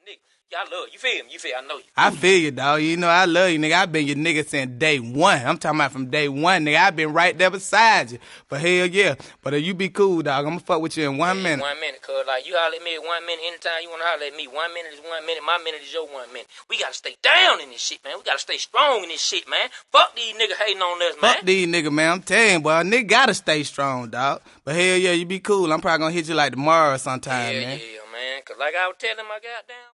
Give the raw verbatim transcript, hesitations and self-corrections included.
nigga. Yeah, I love you. You feel me? You feel? I know you. I feel you, dog. You know I love you, nigga. I been your nigga since day one. I'm talking about from day one, nigga. I been right there beside you. But hell yeah. But if you be cool, dog, I'm gonna fuck with you in one yeah, minute. One minute, cuz like you holler at me at one minute anytime you wanna holler at me. One minute is one minute. My minute is your one minute. We gotta stay down in this shit, man. We gotta stay strong in this shit, man. Fuck these niggas hating on us, man. Fuck these niggas, man. I'm telling you, boy. A nigga gotta stay strong, dog. But hell yeah, you be cool. I'm probably gonna hit you like tomorrow or sometime, yeah, man. Yeah, yeah, man. Cause like I was telling my goddamn